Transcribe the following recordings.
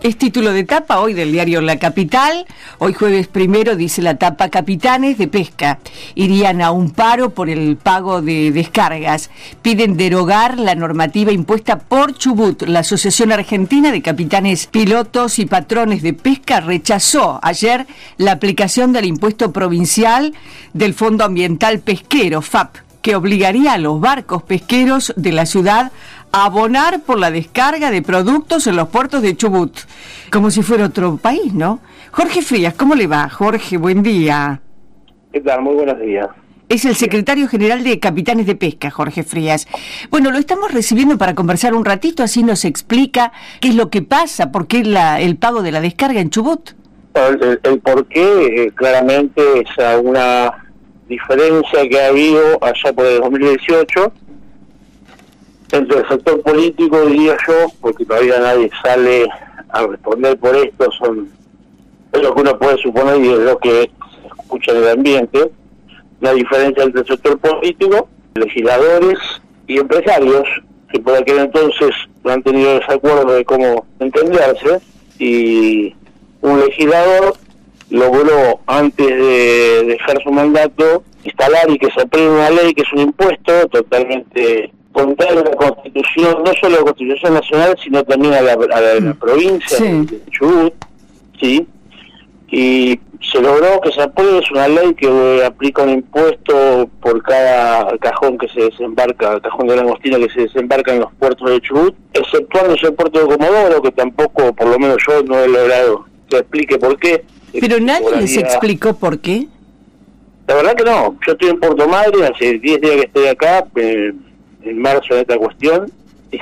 Es título de tapa hoy del diario La Capital. Hoy jueves 1 dice la tapa: capitanes de pesca irían a un paro por el pago de descargas. Piden derogar la normativa impuesta por Chubut. La Asociación Argentina de Capitanes, Pilotos y Patrones de Pesca rechazó ayer la aplicación del impuesto provincial del Fondo Ambiental Pesquero, FAP, que obligaría a los barcos pesqueros de la ciudad a abonar por la descarga de productos en los puertos de Chubut, como si fuera otro país, ¿no? Jorge Frías, ¿cómo le va? Jorge, buen día. ¿Qué tal? Muy buenos días. Es el secretario general de Capitanes de Pesca, Jorge Frías. Bueno, lo estamos recibiendo para conversar un ratito, así nos explica qué es lo que pasa, por qué el pago de la descarga en Chubut. El por qué, claramente, es una diferencia que ha habido allá por el 2018 entre el sector político, diría yo, porque todavía nadie sale a responder por esto, es lo que uno puede suponer y es lo que se escucha en el ambiente, la diferencia entre el sector político, legisladores y empresarios, que por aquel entonces han tenido desacuerdo de cómo entenderse, y un legislador logró, antes de dejar su mandato, instalar y que se apruebe una ley que es un impuesto totalmente contrario a la Constitución, no solo a la Constitución Nacional, sino también a la provincia de Chubut, ¿sí? Y se logró que se apruebe, es una ley que aplica un impuesto por cada cajón que se desembarca, cajón de langostina que se desembarca en los puertos de Chubut, exceptuándose el puerto de Comodoro, que tampoco, por lo menos yo, no he logrado que explique por qué. Pero nadie les explicó por qué. La verdad que no. Yo estoy en Puerto Madryn, hace 10 días que estoy acá, en marzo, en esta cuestión,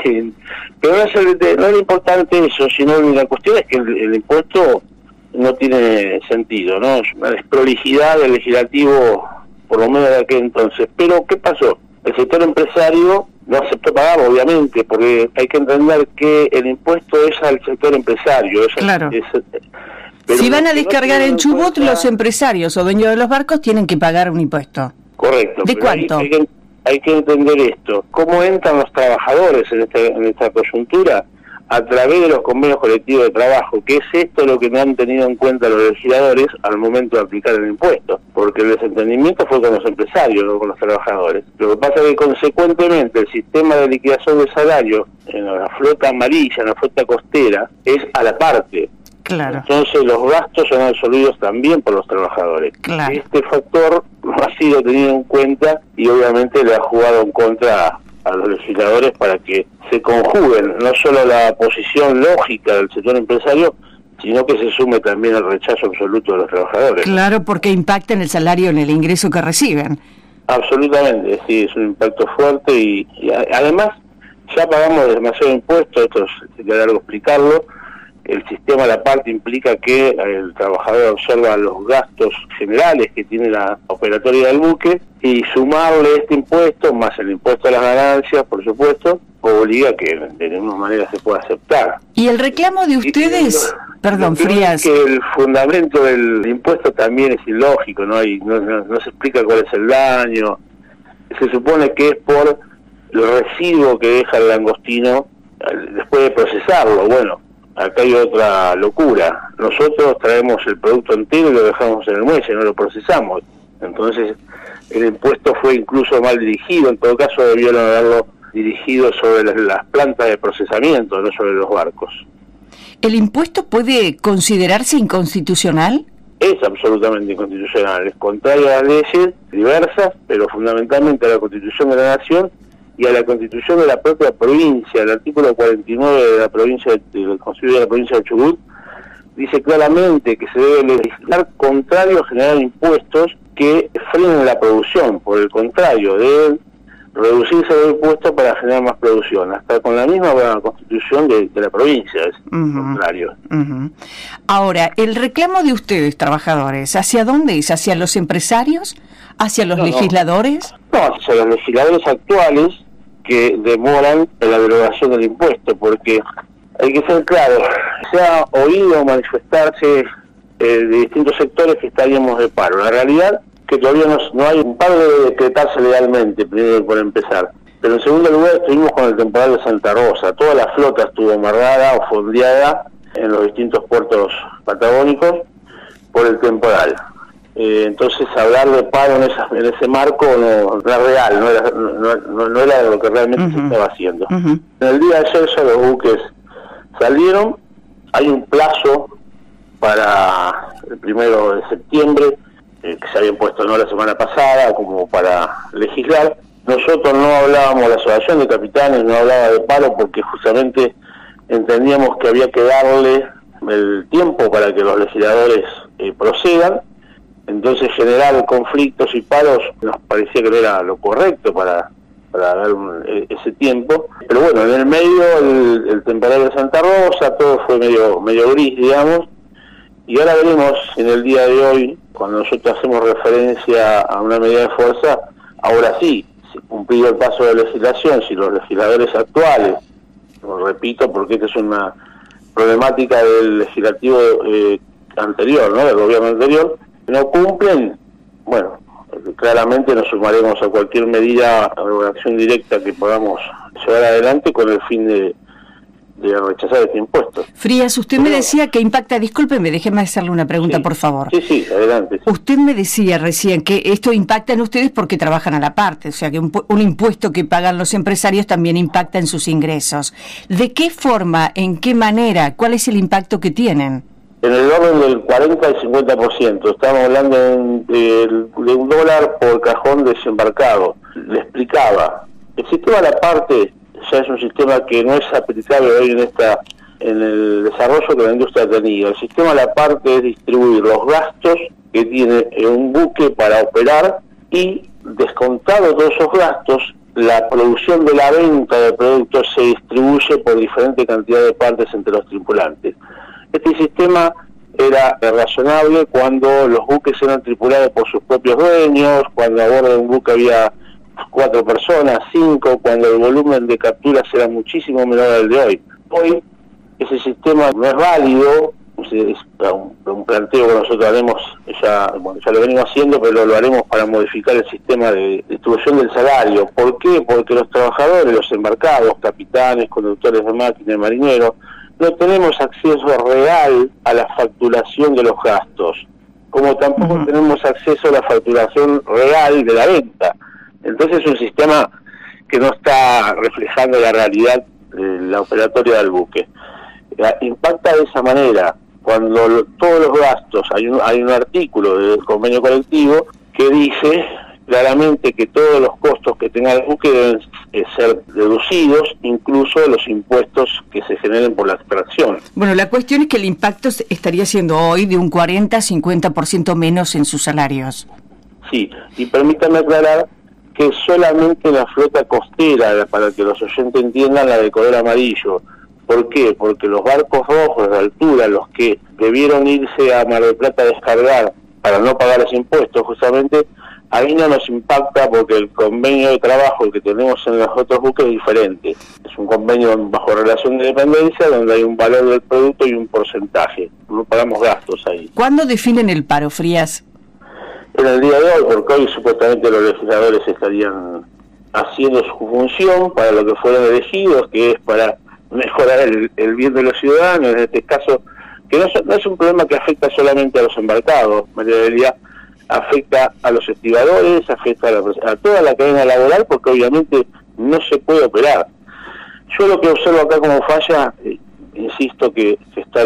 pero no es importante eso, sino la cuestión es que el impuesto no tiene sentido, ¿no? Es una desprolijidad del legislativo, por lo menos de aquel entonces. Pero, ¿qué pasó? El sector empresario no aceptó pagar, obviamente, porque hay que entender que el impuesto es al sector empresario. Claro. Si van a descargar en Chubut, los empresarios o dueños de los barcos tienen que pagar un impuesto. Correcto. ¿De cuánto? Hay que entender esto. ¿Cómo entran los trabajadores en esta coyuntura? A través de los convenios colectivos de trabajo, que es esto lo que no han tenido en cuenta los legisladores al momento de aplicar el impuesto, porque el desentendimiento fue con los empresarios, no con los trabajadores. Lo que pasa es que consecuentemente el sistema de liquidación de salario en la flota amarilla, en la flota costera, es a la parte. Claro. Entonces los gastos son absorbidos también por los trabajadores. Claro. Este factor no ha sido tenido en cuenta y obviamente le ha jugado en contra a los legisladores para que se conjuguen no solo la posición lógica del sector empresario, sino que se sume también el rechazo absoluto de los trabajadores. Claro, porque impacta en el salario, en el ingreso que reciben. Absolutamente, sí, es un impacto fuerte y además ya pagamos demasiado impuesto, esto es largo explicarlo. El sistema a la parte implica que el trabajador observa los gastos generales que tiene la operatoria del buque y sumarle este impuesto, más el impuesto a las ganancias, por supuesto, obliga que de ninguna manera se pueda aceptar. ¿Y el reclamo de ustedes? Perdón, Frías. Que el fundamento del impuesto también es ilógico, no se explica cuál es el daño. Se supone que es por el residuo que deja el langostino después de procesarlo. Bueno, acá hay otra locura. Nosotros traemos el producto entero y lo dejamos en el muelle, no lo procesamos. Entonces, el impuesto fue incluso mal dirigido. En todo caso, debieron haberlo dirigido sobre las plantas de procesamiento, no sobre los barcos. ¿El impuesto puede considerarse inconstitucional? Es absolutamente inconstitucional. Es contrario a las leyes diversas, pero fundamentalmente a la Constitución de la Nación y a la Constitución de la propia provincia. El artículo 49 de la provincia del Consejo de la provincia de Chubut dice claramente que se debe legislar contrario a generar impuestos que frenen la producción. Por el contrario, deben reducirse los impuestos para generar más producción. Hasta con la misma Constitución de la provincia es contrario. Ahora, el reclamo de ustedes, trabajadores, ¿hacia dónde es? ¿Hacia los empresarios? ¿Hacia los legisladores? No, hacia los legisladores actuales, que demoran la derogación del impuesto, porque hay que ser claro, se ha oído manifestarse de distintos sectores que estaríamos de paro. La realidad es que todavía no hay un paro de decretarse legalmente, primero por empezar. Pero en segundo lugar estuvimos con el temporal de Santa Rosa, toda la flota estuvo amarrada o fondeada en los distintos puertos patagónicos por el temporal. Entonces hablar de paro en ese marco no era real, no era lo que realmente se estaba haciendo. En el día de ayer ya los buques salieron, hay un plazo para el 1 de septiembre, que se habían puesto no la semana pasada como para legislar. Nosotros no hablábamos, la asociación de capitanes no hablaba de paro porque justamente entendíamos que había que darle el tiempo para que los legisladores procedan. Entonces generar conflictos y paros nos parecía que no era lo correcto para dar ese tiempo. Pero bueno, en el medio el temporal de Santa Rosa, todo fue medio gris, digamos, y ahora veremos en el día de hoy, cuando nosotros hacemos referencia a una medida de fuerza, ahora sí, si cumplido el paso de legislación, si los legisladores actuales, lo repito porque esta es una problemática del legislativo anterior, ¿no?, del gobierno anterior, no cumplen, bueno, claramente nos sumaremos a cualquier medida o acción directa que podamos llevar adelante con el fin de rechazar este impuesto. Frías, usted me decía que impacta, discúlpeme, déjeme hacerle una pregunta, sí, por favor. Sí, adelante. Sí. Usted me decía recién que esto impacta en ustedes porque trabajan a la parte, o sea que un impuesto que pagan los empresarios también impacta en sus ingresos. ¿De qué forma, en qué manera, cuál es el impacto que tienen? En el orden del 40 al 50%, estamos hablando de $1 por cajón desembarcado. Le explicaba, el sistema a la parte ya es un sistema que no es aplicable hoy en el desarrollo que la industria ha tenido. El sistema a la parte es distribuir los gastos que tiene un buque para operar y, descontado todos esos gastos, la producción de la venta de productos se distribuye por diferente cantidad de partes entre los tripulantes. Este sistema era razonable cuando los buques eran tripulados por sus propios dueños, cuando a bordo de un buque había 4 personas, 5, cuando el volumen de capturas era muchísimo menor al de hoy. Hoy ese sistema no es válido, es un planteo que nosotros haremos, ya lo venimos haciendo, pero lo haremos para modificar el sistema de distribución del salario. ¿Por qué? Porque los trabajadores, los embarcados, capitanes, conductores de máquinas, marineros, no tenemos acceso real a la facturación de los gastos, como tampoco tenemos acceso a la facturación real de la venta. Entonces es un sistema que no está reflejando la realidad de la operatoria del buque. Impacta de esa manera, cuando todos los gastos, hay un artículo del convenio colectivo que dice claramente que todos los costos que tenga el buque deben ser deducidos, incluso de los impuestos que se generen por la extracción. Bueno, la cuestión es que el impacto estaría siendo hoy de un 40-50% menos en sus salarios. Sí, y permítame aclarar que solamente la flota costera, para que los oyentes entiendan, la de color amarillo. ¿Por qué? Porque los barcos rojos de altura, los que debieron irse a Mar del Plata a descargar para no pagar ese impuesto, justamente, ahí no nos impacta porque el convenio de trabajo que tenemos en los otros buques es diferente. Es un convenio bajo relación de dependencia donde hay un valor del producto y un porcentaje. No pagamos gastos ahí. ¿Cuándo definen el paro, Frías? En el día de hoy, porque hoy supuestamente los legisladores estarían haciendo su función para lo que fueron elegidos, que es para mejorar el bien de los ciudadanos, en este caso, que no es un problema que afecta solamente a los embarcados, María Delia, afecta a los estibadores, afecta a toda la cadena laboral, porque obviamente no se puede operar. Yo lo que observo acá como falla, insisto que está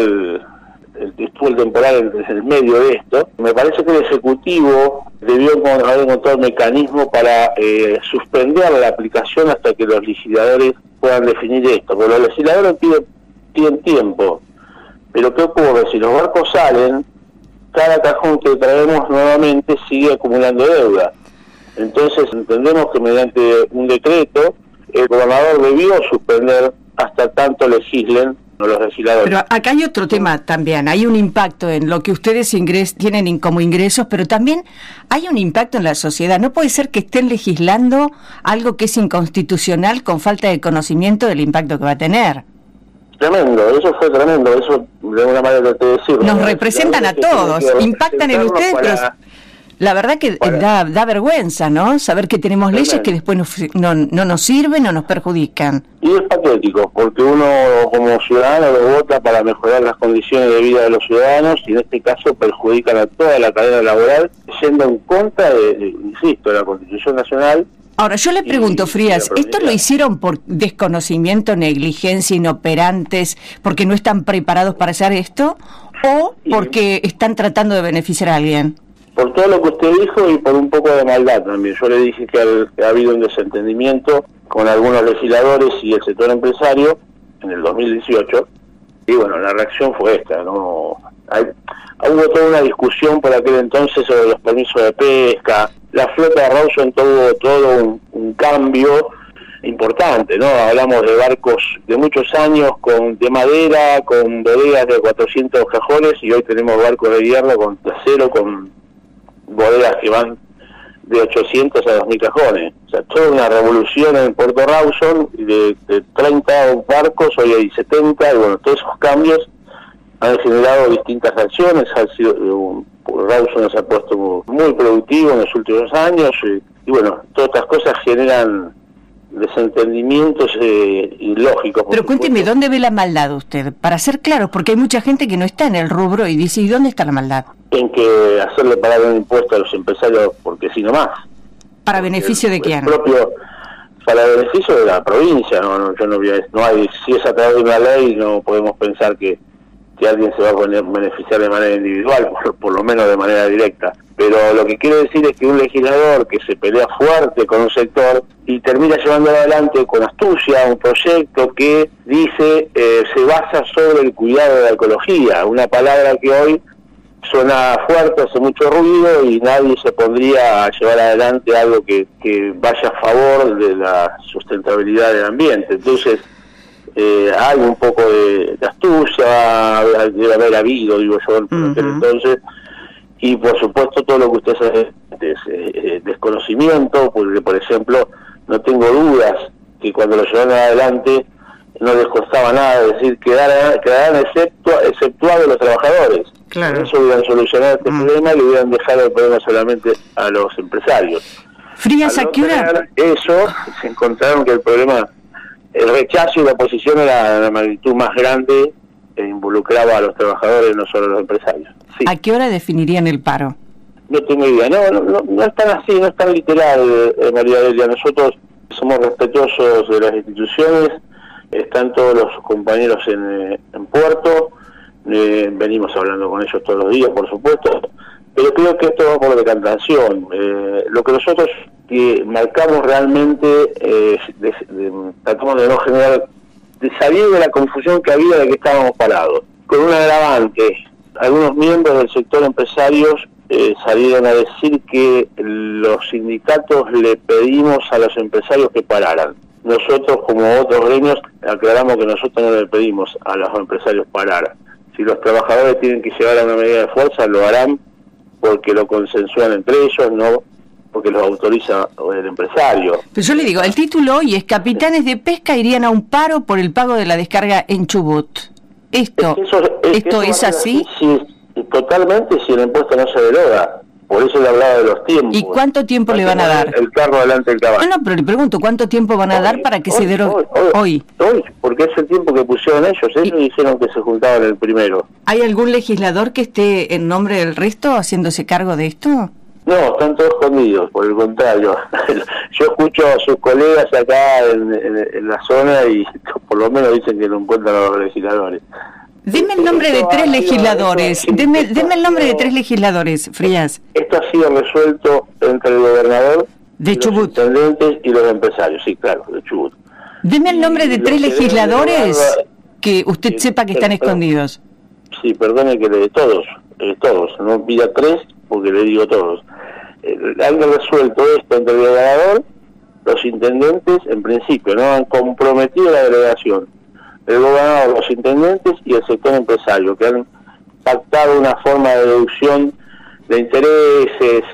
estuvo el temporal en el medio de esto, me parece que el Ejecutivo debió haber encontrado un mecanismo para suspender la aplicación hasta que los legisladores puedan definir esto, porque los legisladores piden tiempo, pero ¿qué ocurre? Si los barcos salen, cada cajón que traemos nuevamente sigue acumulando deuda. Entonces entendemos que mediante un decreto el gobernador debió suspender hasta tanto legislen los legisladores. Pero acá hay otro tema también, hay un impacto en lo que ustedes tienen como ingresos, pero también hay un impacto en la sociedad. No puede ser que estén legislando algo que es inconstitucional con falta de conocimiento del impacto que va a tener. Tremendo, eso fue tremendo, eso de alguna manera te decirlo. Nos representan a todos, impactan en ustedes, pero La verdad que da vergüenza, ¿no? Saber que tenemos leyes que después no nos sirven o nos perjudican. Y es patético, porque uno como ciudadano lo vota para mejorar las condiciones de vida de los ciudadanos y en este caso perjudican a toda la cadena laboral, yendo en contra insisto, de la Constitución Nacional. Ahora, yo le pregunto, Frías, ¿esto lo hicieron por desconocimiento, negligencia, inoperantes, porque no están preparados para hacer esto, o porque están tratando de beneficiar a alguien? Por todo lo que usted dijo y por un poco de maldad también. Yo le dije que ha habido un desentendimiento con algunos legisladores y el sector empresario en el 2018, y bueno, la reacción fue esta, ¿no? Hubo toda una discusión por aquel entonces sobre los permisos de pesca. La flota de Rawson tuvo todo un cambio importante, ¿no? Hablamos de barcos de muchos años de madera, con bodegas de 400 cajones, y hoy tenemos barcos de hierro de acero con bodegas que van de 800 a 2000 cajones. O sea, toda una revolución en Puerto Rawson, de 30 barcos, hoy hay 70, y bueno, todos esos cambios han generado distintas acciones. Rawson se ha puesto muy productivo en los últimos años, y bueno, todas estas cosas generan desentendimientos ilógicos. Pero cuénteme, ¿dónde ve la maldad usted? Para ser claros, porque hay mucha gente que no está en el rubro y dice, ¿y dónde está la maldad? En que hacerle pagar un impuesto a los empresarios, porque si no más. ¿Para beneficio de quién? Para beneficio de la provincia, no hay, si es a través de una ley, no podemos pensar que alguien se va a beneficiar de manera individual, por lo menos de manera directa. Pero lo que quiero decir es que un legislador que se pelea fuerte con un sector y termina llevando adelante con astucia un proyecto que dice se basa sobre el cuidado de la ecología, una palabra que hoy suena fuerte, hace mucho ruido y nadie se pondría a llevar adelante algo que vaya a favor de la sustentabilidad del ambiente. Entonces, hay un poco de astucia, debe haber habido, digo yo, por aquel entonces, y por supuesto todo lo que usted sabe es desconocimiento, porque por ejemplo, no tengo dudas que cuando lo llevaron adelante no les costaba nada, decir, quedaran exceptuados los trabajadores. Claro. Por eso hubieran solucionado este problema y le hubieran dejado el problema solamente a los empresarios. Frías, ¿a qué hora? Eso, se encontraron que el rechazo y la oposición era la magnitud más grande e involucraba a los trabajadores, no solo a los empresarios. Sí. ¿A qué hora definirían el paro? No tengo idea, no es tan así, no es tan literal, María Delia. Nosotros somos respetuosos de las instituciones, están todos los compañeros en Puerto, venimos hablando con ellos todos los días, por supuesto, pero creo que esto va por decantación. Lo que nosotros marcamos realmente, tratamos de no generar, de salir de la confusión que había de que estábamos parados. Con un agravante, algunos miembros del sector empresarios salieron a decir que los sindicatos le pedimos a los empresarios que pararan. Nosotros, como otros gremios, aclaramos que nosotros no le pedimos a los empresarios parar. Si los trabajadores tienen que llegar a una medida de fuerza, lo harán porque lo consensúan entre ellos, no porque los autoriza el empresario. Pero yo le digo, el título hoy es Capitanes de Pesca irían a un paro por el pago de la descarga en Chubut. ¿Esto es así? Sí, totalmente, si el impuesto no se deroga. Por eso le hablaba de los tiempos. ¿Y cuánto tiempo le van a dar? El carro delante del caballo. No, pero le pregunto, ¿cuánto tiempo van a dar para que se derogue? Hoy, porque es el tiempo que pusieron ellos. Ellos dijeron que se juntaban el primero. ¿Hay algún legislador que esté en nombre del resto haciéndose cargo de esto? No, están todos escondidos, por el contrario. Yo escucho a sus colegas acá en la zona y por lo menos dicen que no encuentran a los legisladores. Deme el nombre de tres legisladores. Deme el nombre de tres legisladores, Frías. Esto ha sido resuelto entre el gobernador, de Chubut, los intendentes y los empresarios. Sí, claro, de Chubut. Deme el nombre de tres legisladores que usted sepa que están escondidos. Sí, perdone que le de todos, no pida tres porque le digo todos. Han resuelto esto entre el gobernador, los intendentes, en principio, no han comprometido la delegación. El gobernador, los intendentes y el sector empresario, que han pactado una forma de deducción de intereses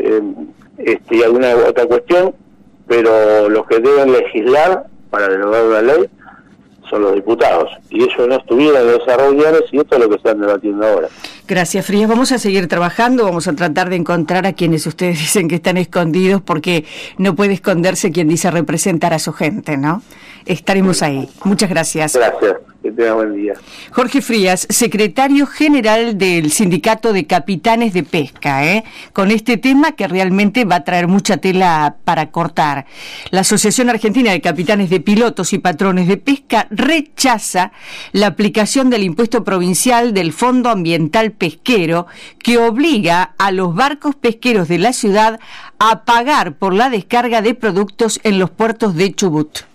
y alguna otra cuestión, pero los que deben legislar para derogar una ley son los diputados, y ellos no estuvieron en esas reuniones, y esto es lo que están debatiendo ahora. Gracias, Frías. Vamos a seguir trabajando, vamos a tratar de encontrar a quienes ustedes dicen que están escondidos, porque no puede esconderse quien dice representar a su gente, ¿no? Estaremos ahí. Muchas gracias. Gracias, que tenga buen día. Jorge Frías, secretario general del Sindicato de Capitanes de Pesca, con este tema que realmente va a traer mucha tela para cortar. La Asociación Argentina de Capitanes de Pilotos y Patrones de Pesca rechaza la aplicación del impuesto provincial del Fondo Ambiental Pesquero, que obliga a los barcos pesqueros de la ciudad a pagar por la descarga de productos en los puertos de Chubut.